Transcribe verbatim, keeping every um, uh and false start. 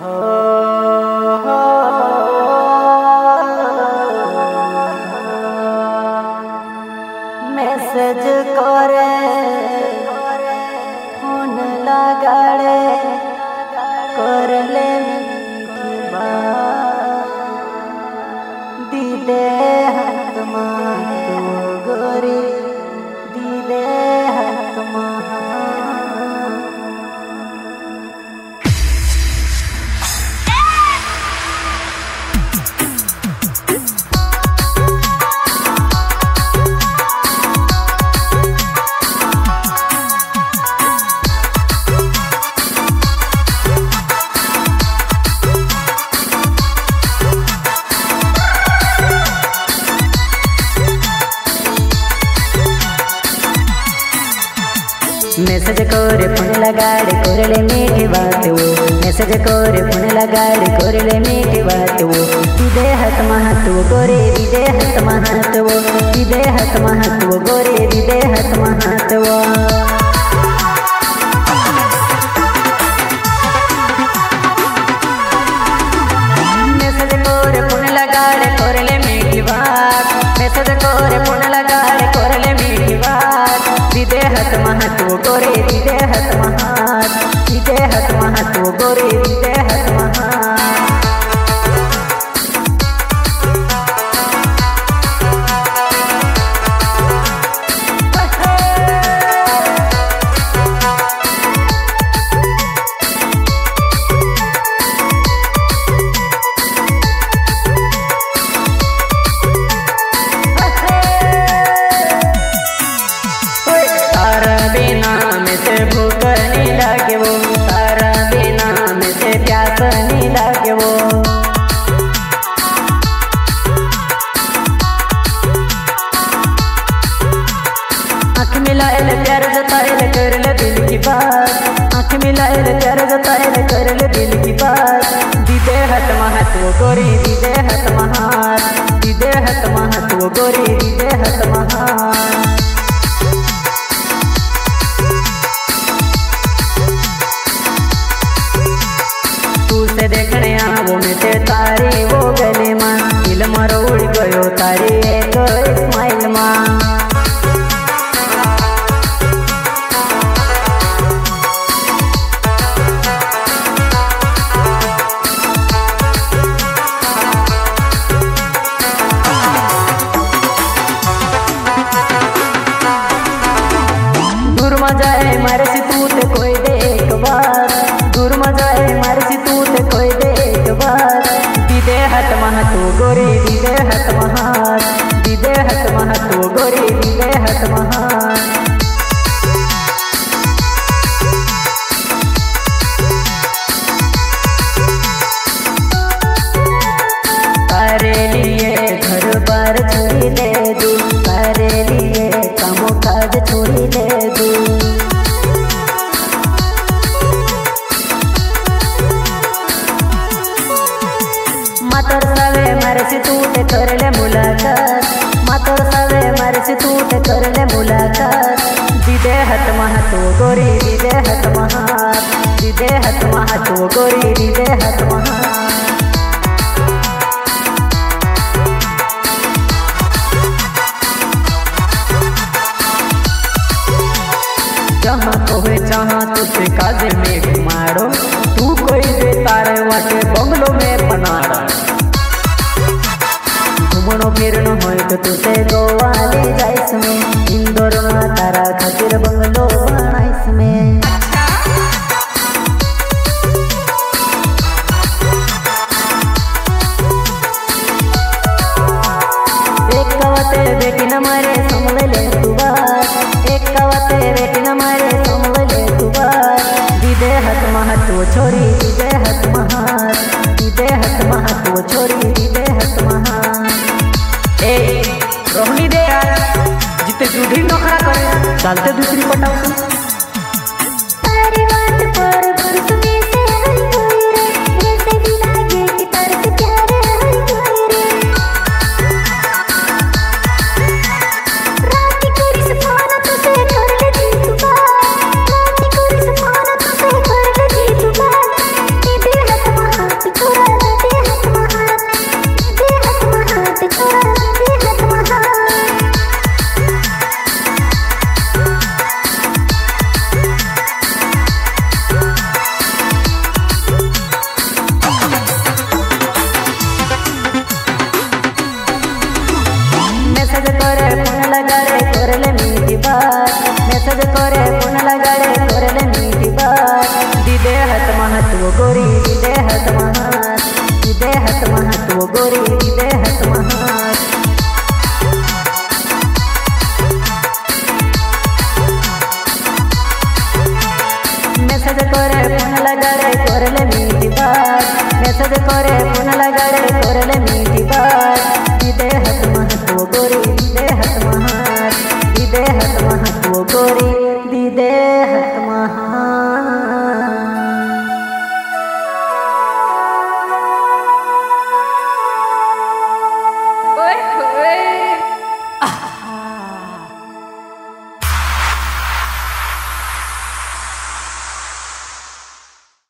message करे phone लगाड़े कर ले मीठी बात दीदे हाथ मां तू गोरी दीदे हाथ मां मैसेज करे फोन लगाड़े कोरले मीठी बात वो मैसेज करे फोन लगाड़े कोरले मीठी बात वो दीदे हाथ महत्व गोरे दीदे हाथ महत्व दीदे हाथ महत्व गोरे दीदे हाथ महत्व मैसेज करे फोन लगाड़े कोरले मीठी बात मैसेज करे फोन लगाड़े कोरले मीठी बात दीदे हाथ महत्व गोरे दीदे हाथ महत्व दीदे हाथ महत्व गोरे दीदे हाथ महत्व भूख नहीं लागे वो तारा बिना में से प्यास नहीं लागे वो आँख मिलाए प्यार जताए कर ले दिल की बात आँख मिलाए प्यार जताए कर ले दिल की बात दीदे हाथ महत्व गोरी दीदे हाथ महत्व दीदे हाथ महत्व गोरी दीदे हाथ महत्व से देखने आवो में ते तारी वो गले मां दिल मारो उड़ गयो तारी एक स्माइल मां दूर में जाए मारे से तू ते कोई दे एक बार दूर में जाए मारे से तू कोई दे एक बार दीदे हाथ महत्व गोरी दीदे हाथ महत्व दीदे हाथ महत्व गोरी दीदे हाथ महत्व तारे लिए घर बार छोड़ी दे दूँ तारे लिए कामों काज छोड़ी दे दूँ मातर सावे मारे से तू ते कर ले मुलाकात मातर सावे मारे से तू ते कर ले मुलाकात दीदे हाथ महत्व गोरी दीदे हाथ महत्व दीदे हाथ महत्व गोरी दीदे हाथ महत्व जहाँ कोहे जहाँ तुझे काजे में घुमाड़ो तू कोई दे तारे वाटे बंगलो में बनाड़ो घूमनो फिरनो हो तो तुझे गोवा ले जाइस में इंदौर में तारा खातिर बंगलो बनाइस में एक कवते बेटी न मारे संभल ले तू बात एक कवते बेटी न मारे संभल ले तू बात दीदे हाथ महत्व छोरी दीदे हाथ महत्व दीदे हाथ महत्व छोरी दीदे हाथ महत्व ए रोहनी दे यार जितने जूढ़ी नौकरा करे डालते दूसरी पटाओ मेसेज करे फोन लगाड़े करले मीठी बात दीदे हत महत्व गोरी दीदे हत महत दीदे हत महत्व गोरी दीदे हत महत मेसेज करे फोन लगाड़े करले मीठी बात मेसेज करे